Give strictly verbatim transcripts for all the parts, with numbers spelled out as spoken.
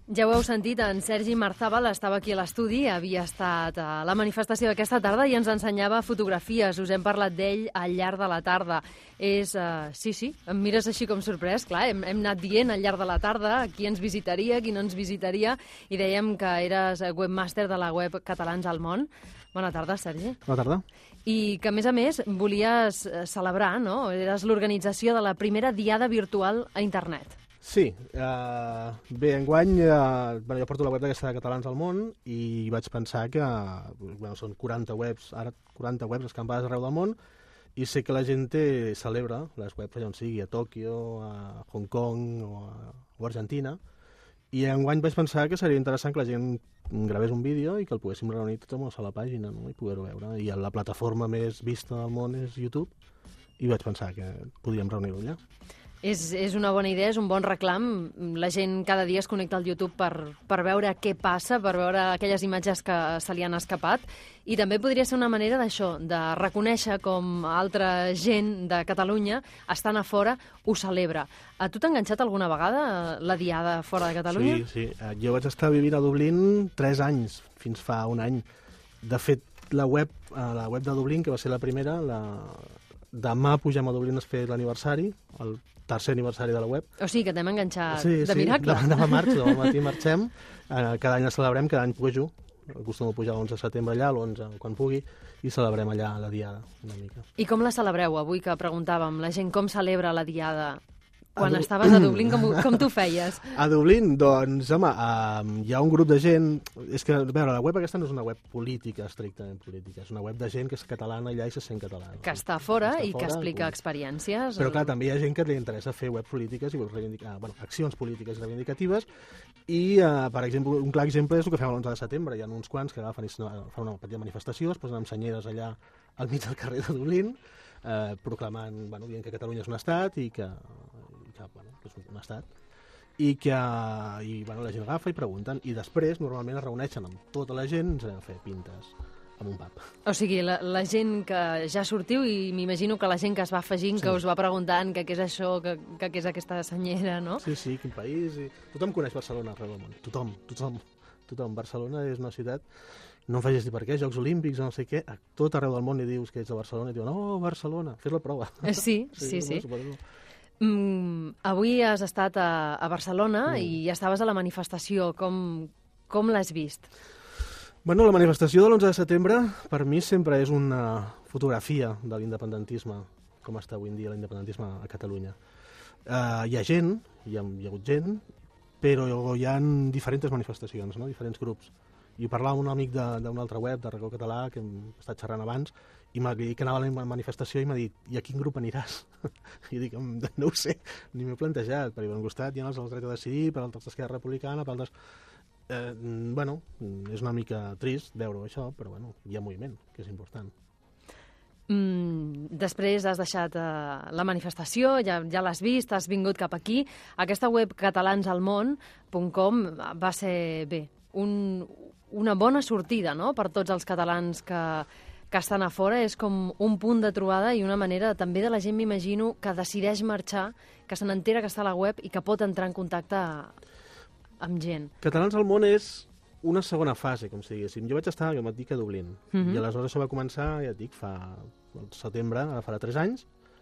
Ja ho heu sentit, en Sergi Marzabal estava aquí a l'estudi, havia estat a la manifestació d'aquesta tarda i ens ensenyava fotografies. Us hem parlat d'ell al llarg de la tarda. És, uh, sí, sí, em mires així com sorprès, clar, hem, hem anat dient al llarg de la tarda qui ens visitaria, qui no ens visitaria, i dèiem que eres webmaster de la web Catalans al Món. Bona tarda, Sergi. Bona tarda. I que, a més a més, volies celebrar, no? Eres l'organització de la primera diada virtual a internet. Sí, uh, bé, enguany uh, bueno, jo porto la web d'aquesta de Catalans al Món i vaig pensar que bueno, són quaranta webs, ara quaranta webs escampades arreu del món, i sé que la gent té, celebra les webs allà on sigui, a Tòquio, a Hong Kong o a, o a Argentina, i enguany vaig pensar que seria interessant que la gent gravés un vídeo i que el poguéssim reunir tot en una sola pàgina, no? I poder-ho veure. I la plataforma més vista del món és YouTube, i vaig pensar que podríem reunir-ho allà. És, és una bona idea, és un bon reclam. La gent cada dia es connecta al YouTube per, per veure què passa, per veure aquelles imatges que se li han escapat. I també podria ser una manera d'això, de reconèixer com altra gent de Catalunya, estant a fora, ho celebra. A tu t'ha enganxat alguna vegada la diada fora de Catalunya? Sí, sí. Jo vaig estar vivint a Dublín tres anys, fins fa un any. De fet, la web, la web de Dublín, que va ser la primera, la... demà pugem a Dublín a fer l'aniversari, el tercer aniversari de la web. O sigui que t'hem enganxat sí, de sí, miracle. Sí, demà març, demà matí marxem, eh, cada any la celebrem, cada any pujo, acostumo a pujar l'onze de setembre allà, l'onze, quan pugui, i celebrem allà la diada, una mica. I com la celebreu avui, que preguntàvem, la gent com celebra la diada? Quan a estaves a Dublín, com, com t'ho feies? A Dublín, doncs, home, uh, hi ha un grup de gent... És que, a veure, la web aquesta no és una web política, estrictament política. És una web de gent que és catalana allà i se sent catalana. Que està fora que està i fora, que explica com... experiències. Però, clar, també hi ha gent que li interessa fer webs polítiques i reivindicar, bueno, accions polítiques i reivindicatives. I, uh, per exemple, un clar exemple és el que fem l'onze de setembre. Hi ha uns quants que agafen i fan una petita manifestació, es posen amb senyeres allà al mig del carrer de Dublín, eh, proclamant, bueno, dient que Catalunya és un estat i que... que, bueno, que és un estat, i que i, bueno, la gent agafa i pregunten, i després normalment es reuneixen amb tota la gent i ens anem a fer pintes amb un pub. O sigui, la, la gent que ja sortiu, i m'imagino que la gent que es va afegint, sí. Que us va preguntant que què és això, que, que què és aquesta senyera, no? Sí, sí, quin país... I... Tothom coneix Barcelona arreu del món, tothom, tothom, tothom. Barcelona és una ciutat, no em facis dir per què, Jocs Olímpics, no sé què, a tot arreu del món li dius que ets de Barcelona i diuen, oh, Barcelona, fes la prova. Sí, sí, sí. sí. Suposo. Mm, avui has estat a, a Barcelona mm. i estaves a la manifestació. Com, com l'has vist? Bueno, la manifestació de l'onze de setembre per mi sempre és una fotografia de l'independentisme, com està avui en dia l'independentisme a Catalunya. Uh, hi ha gent, hi ha, hi ha hagut gent, però hi ha diferents manifestacions, no? Diferents grups. I parlava amb un amic d'una altra web, de Racó Català, que hem estat xerrant abans, i m'ha dit que anava a la manifestació i m'ha dit, i a quin grup aniràs? I dic, no ho sé, ni m'he plantejat, perquè per un costat hi ha els del dret a decidir, per altres d'Esquerra Republicana, per altres... Eh, bueno, és una mica trist veure això, però bueno, hi ha moviment, que és important. Mm, després has deixat uh, la manifestació, ja, ja l'has vist, has vingut cap aquí. Aquesta web catalans al món punt com va ser, bé, un, una bona sortida, no?, per tots els catalans que, que estan a fora. És com un punt de trobada i una manera també de la gent, m'imagino, que decideix marxar, que se n'entera que està a la web i que pot entrar en contacte amb gent. Catalans al món és una segona fase, com si diguéssim. Jo vaig estar, jo et dic, a Dublín, uh-huh. I aleshores això va començar, ja et dic, fa el setembre, ara farà tres anys,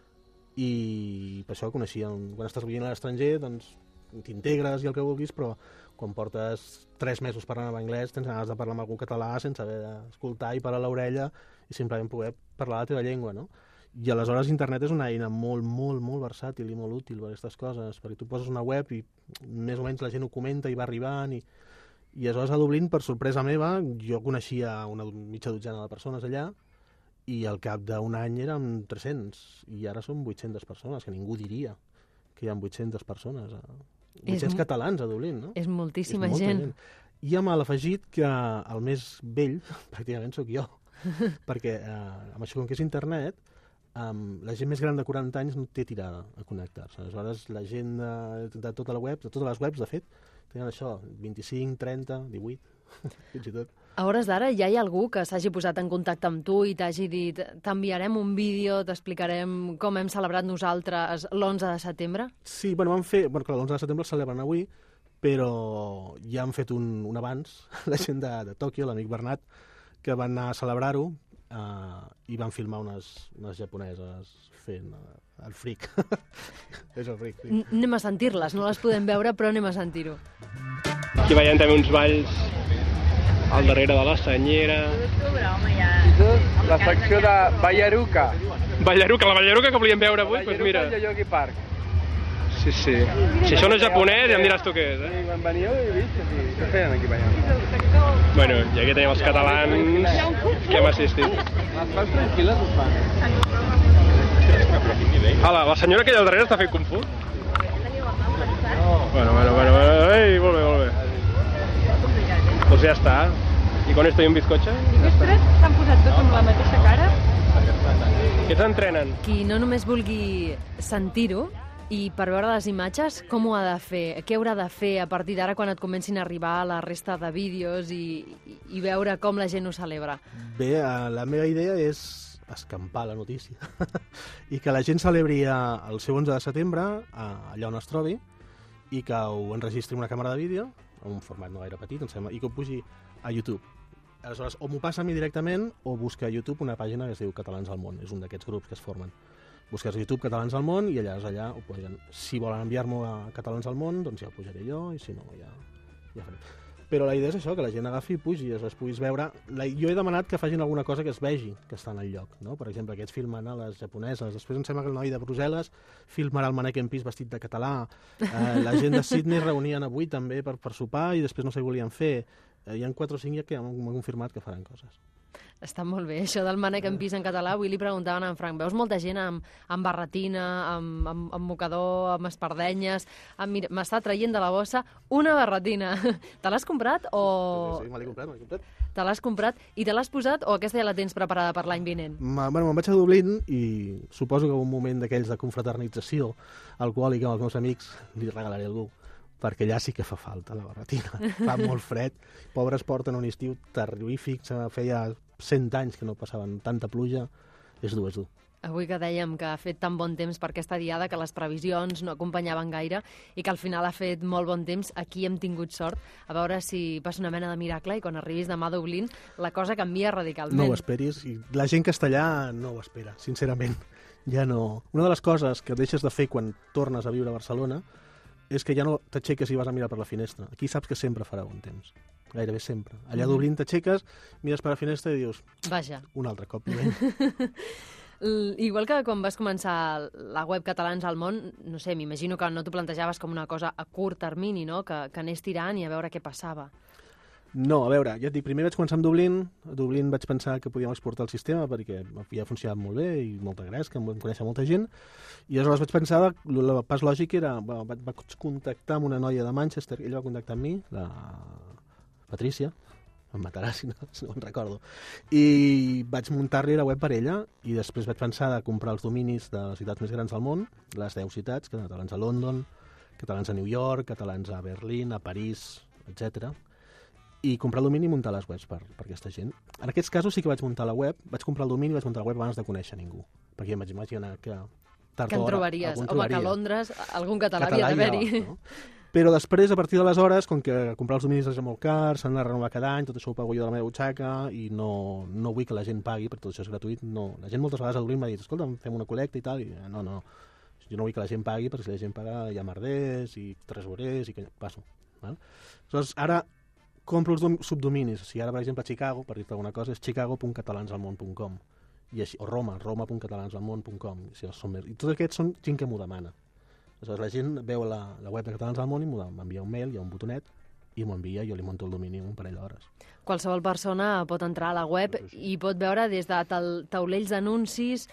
i per això coneixia, quan estàs vivint a l'estranger, doncs t'integres i el que vulguis, però quan portes tres mesos parlant en anglès tens ganes de parlar amb algú català sense haver d'escoltar i parar l'orella i simplement poder parlar la teva llengua, no? I aleshores internet és una eina molt, molt, molt versàtil i molt útil per aquestes coses, perquè tu poses una web i més o menys la gent ho comenta i va arribant, i, i aleshores a Dublín, per sorpresa meva, jo coneixia una mitja dotzena de persones allà, i al cap d'un any érem tres-cents, i ara són vuit-centes persones, que ningú diria que hi ha vuit-centes persones, vuit-cents catalans a Dublín, no? És moltíssima és gent. gent. I amb l'afegit que el més vell, pràcticament, sóc jo, perquè eh, amb això, com que és internet, Um, la gent més gran de quaranta anys no té tirada a connectar-se. Aleshores, la gent de, de tota la web, de totes les webs, de fet, tenen això, vint-i-cinc, trenta, divuit, fins i tot. A hores d'ara ja hi ha algú que s'hagi posat en contacte amb tu i t'hagi dit t'enviarem un vídeo, t'explicarem com hem celebrat nosaltres l'onze de setembre? Sí, bueno, vam fer... Bueno, clar, l'onze de setembre el celebren avui, però ja han fet un, un abans, la gent de, de Tòquio, l'amic Bernat, que van anar a celebrar-ho uh, i van filmar unes, unes japoneses fent uh, el fric. És el fric, sí. Anem a sentir-les, no les podem veure, però anem a sentir-ho. Aquí veiem també uns balls al darrere de la senyera. La secció de Ballaruca. Ballaruca, la Ballaruca que volíem veure avui, doncs mira. Ballaruca i Yoyogi Park. Sí, sí. Si això no és japonès, ja em diràs tu què és, eh? Sí, quan veníeu he vist que sí. Què feien aquí ballant? Bueno, i aquí tenim els catalans que hem assistit. Les fans tranquil·les us fan. Hola, la senyora aquella al darrere està fent Kung Fu? Bueno, bueno, bueno, bueno. Ei, molt bé, molt bé. Doncs ja està. I con esto i un bizcocho? I vostres s'han posat tots amb la mateixa cara? Què s'entrenen? Qui no només vulgui sentir-ho, i per veure les imatges, com ho ha de fer? Què haurà de fer a partir d'ara quan et comencin a arribar la resta de vídeos i, i, i veure com la gent ho celebra? Bé, la meva idea és escampar la notícia i que la gent celebri el seu onze de setembre allà on es trobi i que ho enregistri una càmera de vídeo, en un format no gaire petit, em sembla, i que ho pugi a YouTube. Aleshores, o m'ho passa a mi directament o busca a YouTube una pàgina que es diu Catalans al Món, és un d'aquests grups que es formen. Busques a YouTube Catalans al Món i allà, allà ho poden. Si volen enviar-m'ho a Catalans al Món, doncs ja ho pujaré jo, i si no, ja, ja faré. Però la idea és això, que la gent agafi i pugi, i es puguis veure. La, jo he demanat que facin alguna cosa que es vegi que està en el lloc, no? Per exemple, aquests filmen a les japoneses, després em sembla que el noi de Brussel·les filmarà el Mannequin Pis vestit de català, eh, la gent de Sydney reunien avui també per, per sopar i després no sé què volien fer. Eh, hi ha quatre o cinc ja que m'han confirmat que faran coses. Està molt bé, això del Mannequin Pis en català. Avui li preguntaven a en Frank, veus molta gent amb, amb barretina, amb, amb, amb mocador, amb espardenyes... M'està traient de la bossa una barretina. Te l'has comprat o...? Sí, sí, me l'he comprat, me l'he comprat. Te l'has comprat i te l'has posat o aquesta ja la tens preparada per l'any vinent? Ma, bueno, me'n vaig a Dublín i suposo que un moment d'aquells de confraternització alcohòlica amb els meus amics li regalaré a algú, perquè allà sí que fa falta la barretina. Fa molt fred. Pobres porten un estiu terrorífic. Feia cent anys que no passaven tanta pluja. És dur, és dur. Avui que dèiem que ha fet tan bon temps per aquesta diada, que les previsions no acompanyaven gaire i que al final ha fet molt bon temps, aquí hem tingut sort. A veure si passa una mena de miracle i quan arribis demà a Dublín la cosa canvia radicalment. No ho esperis. I la gent castellà no ho espera, sincerament. Ja no. Una de les coses que deixes de fer quan tornes a viure a Barcelona és que ja no t'aixeques i vas a mirar per la finestra. Aquí saps que sempre farà bon temps. Gairebé sempre. Allà a Dublín t'aixeques, mires per la finestra i dius... Vaja. Un altre cop. Igual que quan vas començar la web Catalans al Món, no sé, m'imagino que no t'ho plantejaves com una cosa a curt termini, no? Que, que anés tirant i a veure què passava. No, a veure, ja et dic, primer vaig començar amb Dublín. A Dublín vaig pensar que podíem exportar el sistema perquè havia funcionat molt bé i molta gràcia, que em vam conèixer molta gent. I aleshores vaig pensar, el pas lògic era, bueno, vaig contactar amb una noia de Manchester, ella va contactar amb mi, la Patrícia, em matarà si no, si no me'n recordo, i vaig muntar-li la web per ella i després vaig pensar de comprar els dominis de les ciutats més grans del món, les deu ciutats, catalans a London, catalans a New York, catalans a Berlín, a París, etcètera, i comprar el domini i muntar les webs per, per aquesta gent. En aquests casos sí que vaig muntar la web, vaig comprar el domini i vaig muntar la web abans de conèixer ningú, perquè em vaig imaginar que tard que en trobaries, home, que a Londres algun català, català havia d'haver-hi. No? Però després, a partir d'aleshores, com que comprar els dominis és molt car, s'han de renovar cada any, tot això ho pago jo de la meva butxaca i no, no vull que la gent pagui, perquè tot això és gratuït. No. La gent moltes vegades a Dublín m'ha dit, escolta, fem una col·lecta i tal, i no, no, jo no vull que la gent pagui, perquè si la gent paga hi ha merders i tresorers i que passo. Val? Aleshores, ara compro els subdominis. Si ara, per exemple, a Chicago, per dir-te alguna cosa, és chicago punt catalansalmón punt com i així, o Roma, roma punt catalansalmón punt com. I, si són més... I tots aquests són gent que m'ho demana. Aleshores, la gent veu la, la web de Catalans al Món i m'envia un mail, hi ha un botonet, i m'ho envia, jo li monto el domini un parell d'hores. Qualsevol persona pot entrar a la web i pot veure des de taulells d'anuncis,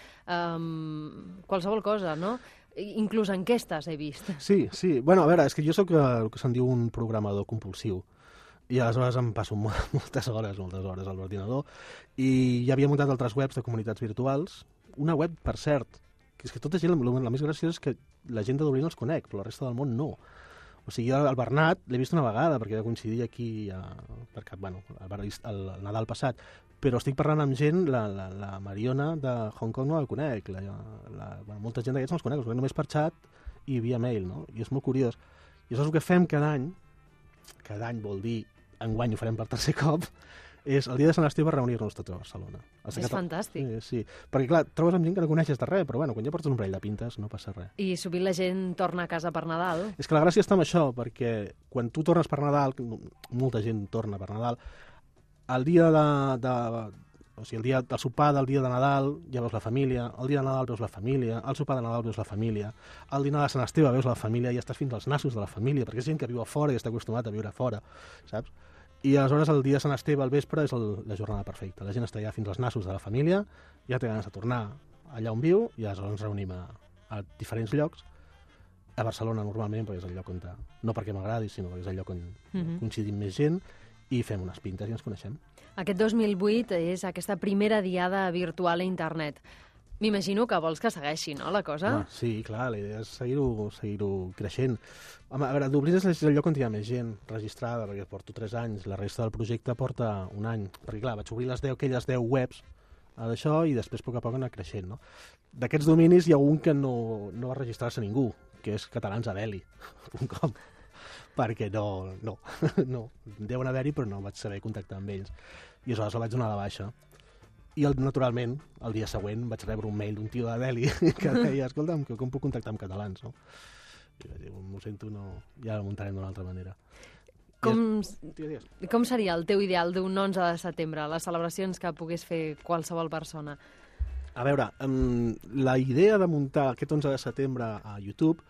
um, qualsevol cosa, no? Inclús enquestes he vist. Sí, sí. Bueno, a veure, és que jo sóc el que se'n diu un programador compulsiu. I aleshores em passo moltes hores, moltes hores a l'ordinador, i ja havia muntat altres webs de comunitats virtuals. Una web, per cert, que és que tota gent, la, la més graciosa és que la gent de Dublín els conec, però la resta del món no. O sigui, jo el Bernat l'he vist una vegada, perquè va coincidir aquí, a, perquè, bueno, el, el Nadal passat, però estic parlant amb gent, la, la, la Mariona de Hong Kong no la conec, la, la, bueno, molta gent d'aquests no els conec, els conec només per xat i via mail, no? I és molt curiós. I això és el que fem cada any, cada any vol dir enguany ho farem per tercer cop, és el dia de Sant Esteve reunir-nos tots a Barcelona. Els És fantàstic. Sí, sí, perquè clar, trobes amb gent que no coneixes de res, però bueno, quan ja portes un parell de pintes no passa res. I sovint la gent torna a casa per Nadal. És que la gràcia està amb això, perquè quan tu tornes per Nadal, molta gent torna per Nadal, el dia de, de o sigui, el dia del sopar del dia de Nadal ja veus la família, el dia de Nadal veus la família, el sopar de Nadal veus la família, el dinar de Sant Esteve veus la família i estàs fins als nassos de la família, perquè és gent que viu a fora i està acostumat a viure a fora, saps? I aleshores el dia de Sant Esteve al vespre és el, la jornada perfecta. La gent està allà fins als nassos de la família, ja té ganes de tornar allà on viu i aleshores ens reunim a, a diferents llocs. A Barcelona normalment perquè és el lloc on... Ta, no perquè m'agradi, sinó perquè és el lloc on uh-huh. coincidim més gent i fem unes pintes i ens coneixem. Aquest dos mil vuit és aquesta primera diada virtual a internet. M'imagino que vols que segueixi, no, la cosa? Ah, sí, clar, la idea és seguir-ho seguir creixent. Home, a veure, Dublín és el lloc on hi ha més gent registrada, perquè porto tres anys, la resta del projecte porta un any, perquè clar, vaig obrir les deu, aquelles deu webs d'això i després a poc a poc anar creixent, no? D'aquests dominis hi ha un que no, no va registrar-se ningú, que és catalansadeli punt com, perquè no, no, no, deuen haver-hi, però no vaig saber contactar amb ells. I aleshores la vaig donar a la baixa. I, el, naturalment, el dia següent vaig rebre un mail d'un tio de Delhi que deia, escolta'm, com puc contactar amb catalans, no? I vaig dir, m'ho sento, no, ja la muntarem d'una altra manera. Com, es... com seria el teu ideal d'un onze de setembre, les celebracions que pogués fer qualsevol persona? A veure, um, la idea de muntar aquest onze de setembre a YouTube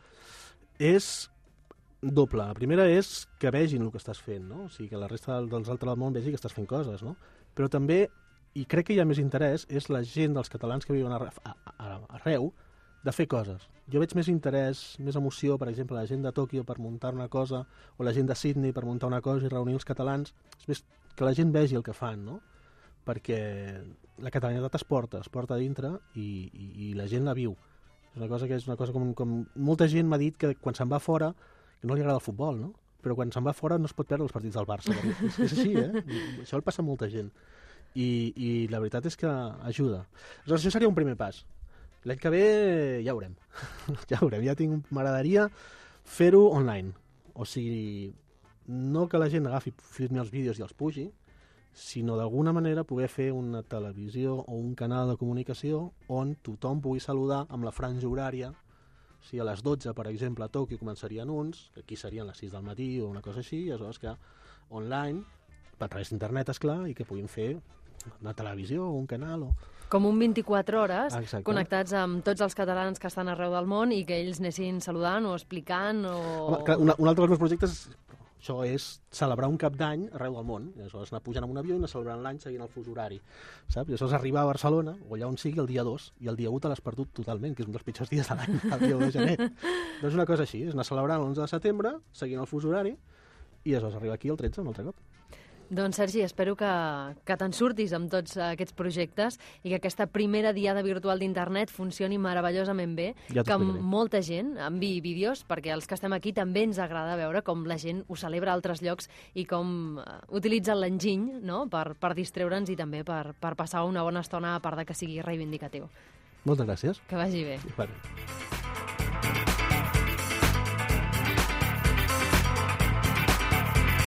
és doble. La primera és que vegin el que estàs fent, no? O sigui, que la resta dels altres del món vegi que estàs fent coses, no? Però també, i crec que hi ha més interès, és la gent dels catalans que viuen arreu, arreu de fer coses. Jo veig més interès, més emoció, per exemple, la gent de Tòquio per muntar una cosa, o la gent de Sydney per muntar una cosa i reunir els catalans, és més que la gent vegi el que fan, no? Perquè la catalanitat es porta, es porta a dintre i, i, i la gent la viu. És una cosa que és una cosa com, com molta gent m'ha dit que quan se'n va fora, que no li agrada el futbol, no? Però quan se'n va fora no es pot perdre els partits del Barça. És, és així, eh? I això el passa a molta gent. I, i la veritat és que ajuda. Aleshores, això seria un primer pas. L'any que ve ja veurem. ja veurem. Ja tinc... M'agradaria fer-ho online. O sigui, no que la gent agafi, filmi els vídeos i els pugi, sinó d'alguna manera poder fer una televisió o un canal de comunicació on tothom pugui saludar amb la franja horària. O sigui, a les dotze, per exemple, a Tòquio començarien uns, que aquí serien les sis del matí o una cosa així, i aleshores que online, a través d'internet, esclar, i que puguin fer una televisió o un canal. O... Com un vint-i-quatre hores, Exacte. Connectats amb tots els catalans que estan arreu del món i que ells anessin saludant o explicant o... Home, clar, una, un altre dels meus projectes, això és celebrar un cap d'any arreu del món. I aleshores anar pujant amb un avió i anar celebrant l'any seguint el fus horari. Saps? I aleshores arribar a Barcelona, o allà on sigui, el dia dos, i el dia u te l'has perdut totalment, que és un dels pitjors dies de l'any, el dia u de gener. Doncs una cosa així, és anar celebrant l'onze de setembre, seguint el fus horari, i aleshores arribar aquí el tretze un altre cop. Doncs, Sergi, espero que, que te'n surtis amb tots aquests projectes i que aquesta primera diada virtual d'internet funcioni meravellosament bé, ja que molta gent enviï vídeos, perquè els que estem aquí també ens agrada veure com la gent ho celebra a altres llocs i com uh, utilitzen l'enginy, no?, per, per distreure'ns i també per, per passar una bona estona, a part de que sigui reivindicatiu. Moltes gràcies. Que vagi bé. Bueno.